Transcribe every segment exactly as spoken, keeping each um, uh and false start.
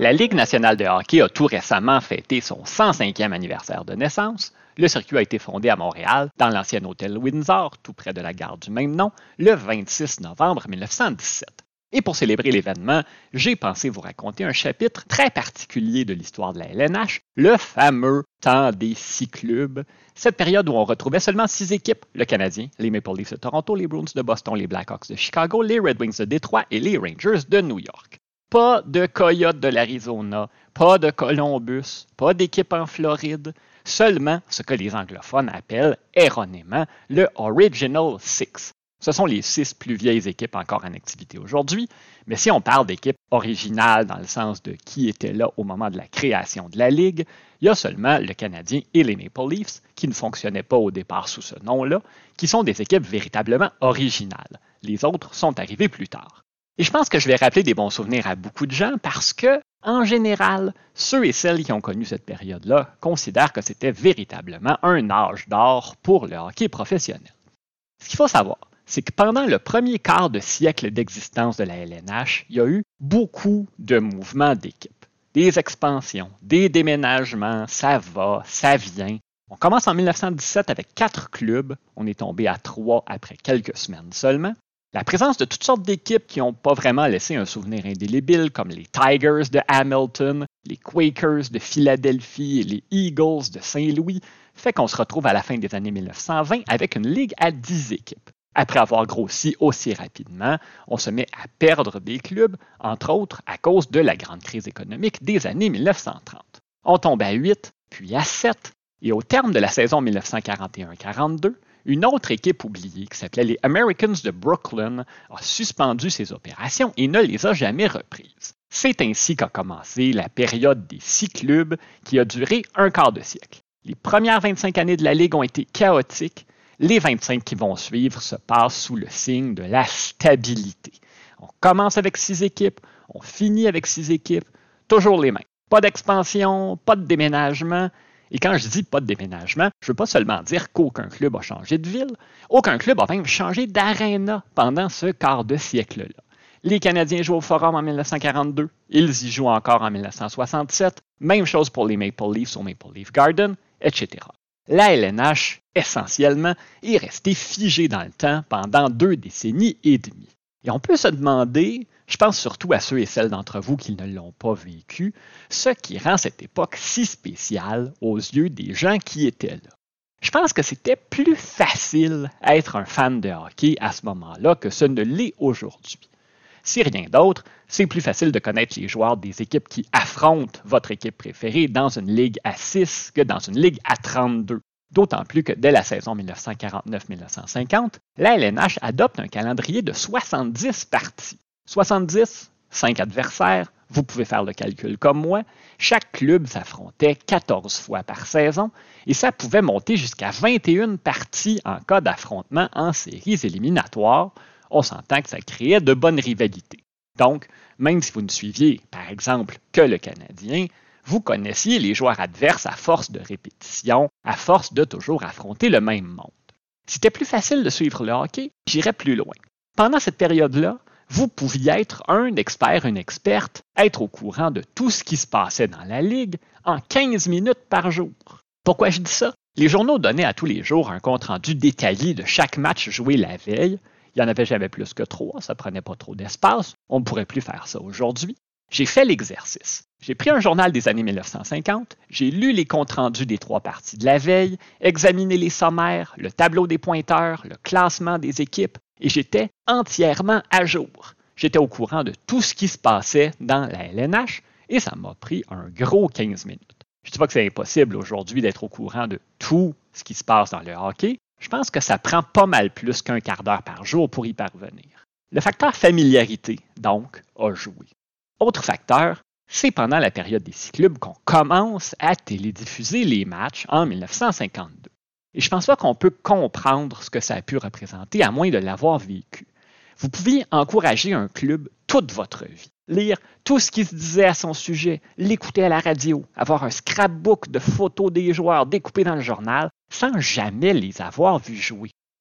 La Ligue nationale de hockey a tout récemment fêté son cent cinquième anniversaire de naissance. Le circuit a été fondé à Montréal, dans l'ancien hôtel Windsor, tout près de la gare du même nom, le vingt-six novembre mille neuf cent dix-sept. Et pour célébrer l'événement, j'ai pensé vous raconter un chapitre très particulier de l'histoire de la L N H, le fameux temps des six clubs, cette période où on retrouvait seulement six équipes, le Canadien, les Maple Leafs de Toronto, les Bruins de Boston, les Blackhawks de Chicago, les Red Wings de Détroit et les Rangers de New York. Pas de Coyotes de l'Arizona, pas de Columbus, pas d'équipe en Floride, seulement ce que les anglophones appellent erronément le Original Six. Ce sont les six plus vieilles équipes encore en activité aujourd'hui, mais si on parle d'équipes originales dans le sens de qui était là au moment de la création de la Ligue, il y a seulement le Canadien et les Maple Leafs qui ne fonctionnaient pas au départ sous ce nom-là, qui sont des équipes véritablement originales. Les autres sont arrivés plus tard. Et je pense que je vais rappeler des bons souvenirs à beaucoup de gens parce que, en général, ceux et celles qui ont connu cette période-là considèrent que c'était véritablement un âge d'or pour le hockey professionnel. Ce qu'il faut savoir, c'est que pendant le premier quart de siècle d'existence de la L N H, il y a eu beaucoup de mouvements d'équipes. Des expansions, des déménagements, ça va, ça vient. On commence en mille neuf cent dix-sept avec quatre clubs, on est tombé à trois après quelques semaines seulement. La présence de toutes sortes d'équipes qui n'ont pas vraiment laissé un souvenir indélébile, comme les Tigers de Hamilton, les Quakers de Philadelphie et les Eagles de Saint-Louis, fait qu'on se retrouve à la fin des années mille neuf cent vingt avec une ligue à dix équipes. Après avoir grossi aussi rapidement, on se met à perdre des clubs, entre autres à cause de la grande crise économique des années mille neuf cent trente. On tombe à huit, puis à sept, et au terme de la saison mille neuf cent quarante et un quarante-deux, une autre équipe oubliée, qui s'appelait les Americans de Brooklyn, a suspendu ses opérations et ne les a jamais reprises. C'est ainsi qu'a commencé la période des six clubs qui a duré un quart de siècle. Les premières vingt-cinq années de la Ligue ont été chaotiques. Les vingt-cinq qui vont suivre se passent sous le signe de la stabilité. On commence avec six équipes, on finit avec six équipes, toujours les mêmes. Pas d'expansion, pas de déménagement. Et quand je dis pas de déménagement, je ne veux pas seulement dire qu'aucun club a changé de ville, aucun club a même changé d'aréna pendant ce quart de siècle-là. Les Canadiens jouent au Forum en mille neuf cent quarante-deux, ils y jouent encore en mille neuf cent soixante-sept, même chose pour les Maple Leafs au Maple Leaf Garden, et cetera. La L N H, essentiellement, est restée figée dans le temps pendant deux décennies et demie. Et on peut se demander, je pense surtout à ceux et celles d'entre vous qui ne l'ont pas vécu, ce qui rend cette époque si spéciale aux yeux des gens qui étaient là. Je pense que c'était plus facile être un fan de hockey à ce moment-là que ce ne l'est aujourd'hui. Si rien d'autre, c'est plus facile de connaître les joueurs des équipes qui affrontent votre équipe préférée dans une ligue à six que dans une ligue à trente-deux. D'autant plus que dès la saison mille neuf cent quarante-neuf mille neuf cent cinquante, la L N H adopte un calendrier de soixante-dix parties. soixante-dix, cinq adversaires, vous pouvez faire le calcul comme moi. Chaque club s'affrontait quatorze fois par saison et ça pouvait monter jusqu'à vingt et une parties en cas d'affrontement en séries éliminatoires. On s'entend que ça créait de bonnes rivalités. Donc, même si vous ne suiviez, par exemple, que le Canadien, vous connaissiez les joueurs adverses à force de répétition, à force de toujours affronter le même monde. C'était plus facile de suivre le hockey, j'irais plus loin. Pendant cette période-là, vous pouviez être un expert, une experte, être au courant de tout ce qui se passait dans la Ligue en quinze minutes par jour. Pourquoi je dis ça? Les journaux donnaient à tous les jours un compte-rendu détaillé de chaque match joué la veille. Il n'y en avait jamais plus que trois, ça ne prenait pas trop d'espace. On ne pourrait plus faire ça aujourd'hui. J'ai fait l'exercice. J'ai pris un journal des années mille neuf cent cinquante, j'ai lu les comptes rendus des trois parties de la veille, examiné les sommaires, le tableau des pointeurs, le classement des équipes, et j'étais entièrement à jour. J'étais au courant de tout ce qui se passait dans la L N H, et ça m'a pris un gros quinze minutes. Je ne dis pas que c'est impossible aujourd'hui d'être au courant de tout ce qui se passe dans le hockey. Je pense que ça prend pas mal plus qu'un quart d'heure par jour pour y parvenir. Le facteur familiarité, donc, a joué. Autre facteur, c'est pendant la période des six clubs qu'on commence à télédiffuser les matchs en mille neuf cent cinquante-deux. Et je ne pense pas qu'on peut comprendre ce que ça a pu représenter à moins de l'avoir vécu. Vous pouviez encourager un club toute votre vie, lire tout ce qui se disait à son sujet, l'écouter à la radio, avoir un scrapbook de photos des joueurs découpés dans le journal, sans jamais les avoir vus jouer.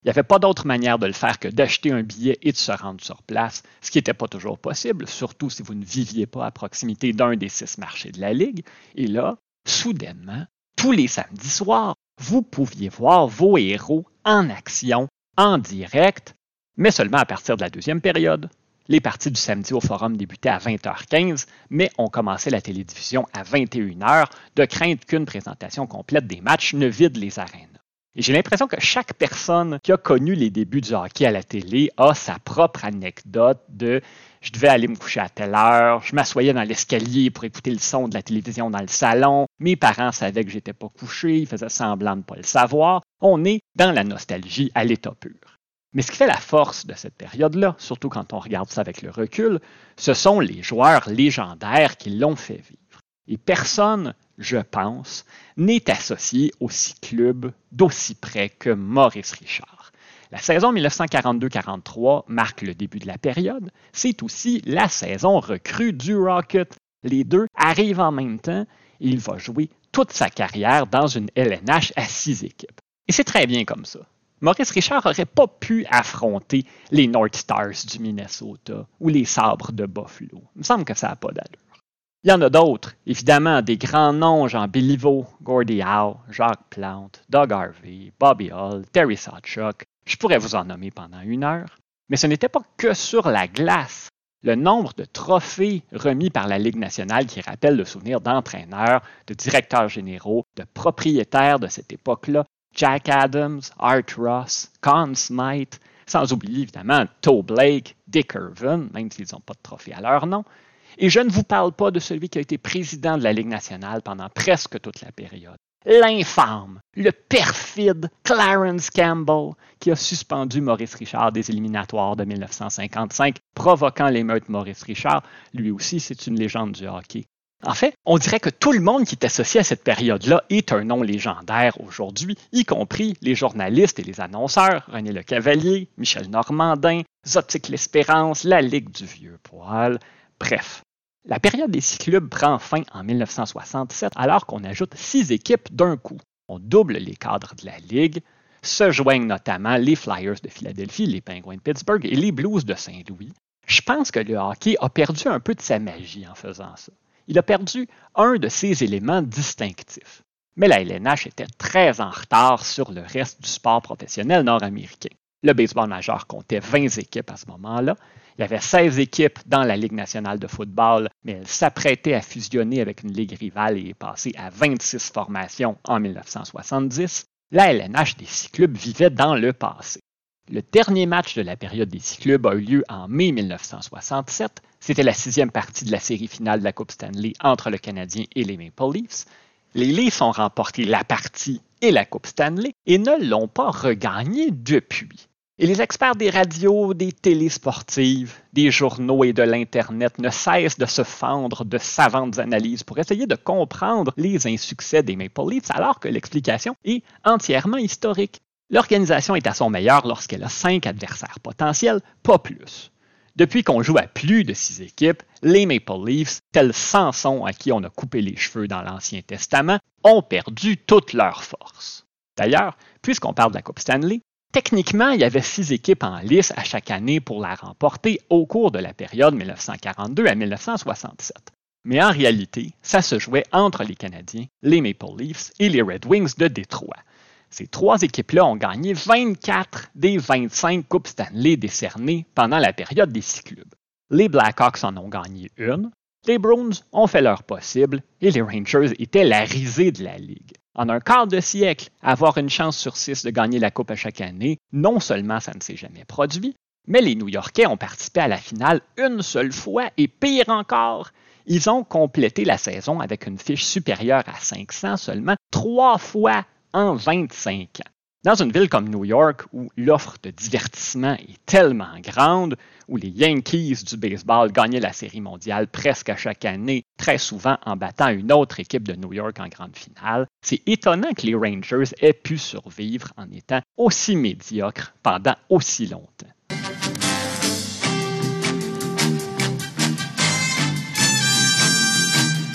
Il n'y avait pas d'autre manière de le faire que d'acheter un billet et de se rendre sur place, ce qui n'était pas toujours possible, surtout si vous ne viviez pas à proximité d'un des six marchés de la Ligue. Et là, soudainement, tous les samedis soirs, vous pouviez voir vos héros en action, en direct, mais seulement à partir de la deuxième période. Les parties du samedi au Forum débutaient à vingt heures quinze, mais on commençait la télédiffusion à vingt et une heures, de crainte qu'une présentation complète des matchs ne vide les arènes. Et j'ai l'impression que chaque personne qui a connu les débuts du hockey à la télé a sa propre anecdote de « je devais aller me coucher à telle heure, je m'assoyais dans l'escalier pour écouter le son de la télévision dans le salon, mes parents savaient que j'étais pas couché, ils faisaient semblant de ne pas le savoir ». On est dans la nostalgie à l'état pur. Mais ce qui fait la force de cette période-là, surtout quand on regarde ça avec le recul, ce sont les joueurs légendaires qui l'ont fait vivre. Et personne, je pense, n'est associé au C-Club d'aussi près que Maurice Richard. La saison dix-neuf cent quarante-deux quarante-trois marque le début de la période. C'est aussi la saison recrue du Rocket. Les deux arrivent en même temps et il va jouer toute sa carrière dans une L N H à six équipes. Et c'est très bien comme ça. Maurice Richard n'aurait pas pu affronter les North Stars du Minnesota ou les Sabres de Buffalo. Il me semble que ça n'a pas d'allure. Il y en a d'autres, évidemment, des grands noms, genre Béliveau, Gordie Howe, Jacques Plante, Doug Harvey, Bobby Hull, Terry Sawchuk. Je pourrais vous en nommer pendant une heure. Mais ce n'était pas que sur la glace. Le nombre de trophées remis par la Ligue nationale qui rappellent le souvenir d'entraîneurs, de directeurs généraux, de propriétaires de cette époque-là, Jack Adams, Art Ross, Conn Smythe, sans oublier évidemment Toe Blake, Dick Irvin, même s'ils n'ont pas de trophée à leur nom. Et je ne vous parle pas de celui qui a été président de la Ligue nationale pendant presque toute la période. L'infâme, le perfide Clarence Campbell, qui a suspendu Maurice Richard des éliminatoires de dix-neuf cent cinquante-cinq, provoquant l'émeute Maurice Richard. Lui aussi, c'est une légende du hockey. En fait, on dirait que tout le monde qui est associé à cette période-là est un nom légendaire aujourd'hui, y compris les journalistes et les annonceurs, René Lecavalier, Michel Normandin, Zotique l'Espérance, la Ligue du Vieux Poil. Bref, la période des C-Clubs prend fin en dix-neuf cent soixante-sept alors qu'on ajoute six équipes d'un coup. On double les cadres de la Ligue, se joignent notamment les Flyers de Philadelphie, les Penguins de Pittsburgh et les Blues de Saint-Louis. Je pense que le hockey a perdu un peu de sa magie en faisant ça. Il a perdu un de ses éléments distinctifs. Mais la L N H était très en retard sur le reste du sport professionnel nord-américain. Le baseball majeur comptait vingt équipes à ce moment-là. Il y avait seize équipes dans la Ligue nationale de football, mais elle s'apprêtait à fusionner avec une ligue rivale et est passée à vingt-six formations en dix-neuf cent soixante-dix. La L N H des C-Clubs vivait dans le passé. Le dernier match de la période des C-Clubs a eu lieu en mai dix-neuf cent soixante-sept. C'était la sixième partie de la série finale de la Coupe Stanley entre le Canadien et les Maple Leafs. Les Leafs ont remporté la partie et la Coupe Stanley et ne l'ont pas regagnée depuis. Et les experts des radios, des télésportives, des journaux et de l'Internet ne cessent de se fendre de savantes analyses pour essayer de comprendre les insuccès des Maple Leafs alors que l'explication est entièrement historique. L'organisation est à son meilleur lorsqu'elle a cinq adversaires potentiels, pas plus. Depuis qu'on joue à plus de six équipes, les Maple Leafs, tels Samson à qui on a coupé les cheveux dans l'Ancien Testament, ont perdu toute leur force. D'ailleurs, puisqu'on parle de la Coupe Stanley, techniquement, il y avait six équipes en lice à chaque année pour la remporter au cours de la période dix-neuf cent quarante-deux à dix-neuf cent soixante-sept. Mais en réalité, ça se jouait entre les Canadiens, les Maple Leafs et les Red Wings de Détroit. Ces trois équipes-là ont gagné vingt-quatre des vingt-cinq Coupes Stanley décernées pendant la période des C-Clubs. Les Blackhawks en ont gagné une, les Bruins ont fait leur possible et les Rangers étaient la risée de la Ligue. En un quart de siècle, avoir une chance sur six de gagner la Coupe à chaque année, non seulement ça ne s'est jamais produit, mais les New-Yorkais ont participé à la finale une seule fois et pire encore, ils ont complété la saison avec une fiche supérieure à cinq cents seulement trois fois en vingt-cinq ans. Dans une ville comme New York, où l'offre de divertissement est tellement grande, où les Yankees du baseball gagnaient la Série mondiale presque à chaque année, très souvent en battant une autre équipe de New York en grande finale, c'est étonnant que les Rangers aient pu survivre en étant aussi médiocres pendant aussi longtemps.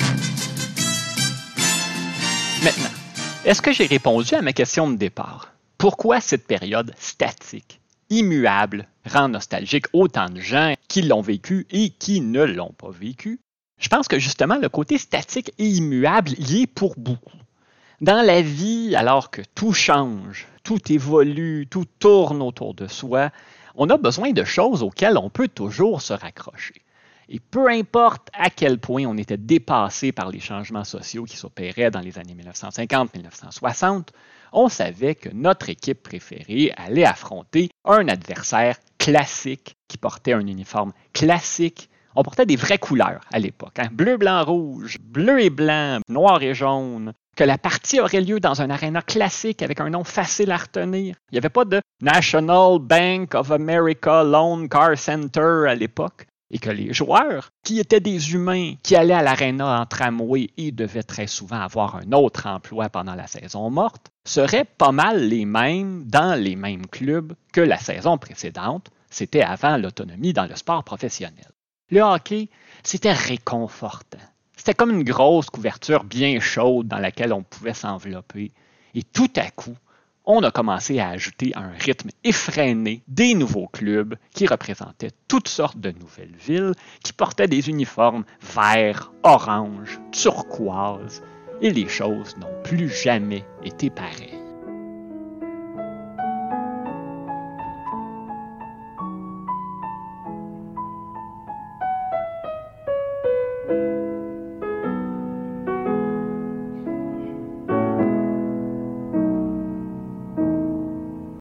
Maintenant, est-ce que j'ai répondu à ma question de départ? Pourquoi cette période statique, immuable, rend nostalgique autant de gens qui l'ont vécu et qui ne l'ont pas vécu? Je pense que justement, le côté statique et immuable y est pour beaucoup. Dans la vie, alors que tout change, tout évolue, tout tourne autour de soi, on a besoin de choses auxquelles on peut toujours se raccrocher. Et peu importe à quel point on était dépassé par les changements sociaux qui s'opéraient dans les années mille neuf cent cinquante à mille neuf cent soixante, on savait que notre équipe préférée allait affronter un adversaire classique qui portait un uniforme classique. On portait des vraies couleurs à l'époque, hein? Bleu, blanc, rouge, bleu et blanc, noir et jaune, que la partie aurait lieu dans un aréna classique avec un nom facile à retenir. Il n'y avait pas de National Bank of America Loan Car Center à l'époque. Et que les joueurs, qui étaient des humains, qui allaient à l'aréna en tramway et devaient très souvent avoir un autre emploi pendant la saison morte, seraient pas mal les mêmes dans les mêmes clubs que la saison précédente. C'était avant l'autonomie dans le sport professionnel. Le hockey, c'était réconfortant. C'était comme une grosse couverture bien chaude dans laquelle on pouvait s'envelopper. Et tout à coup, on a commencé à ajouter à un rythme effréné des nouveaux clubs qui représentaient toutes sortes de nouvelles villes, qui portaient des uniformes verts, orange, turquoise, et les choses n'ont plus jamais été pareilles.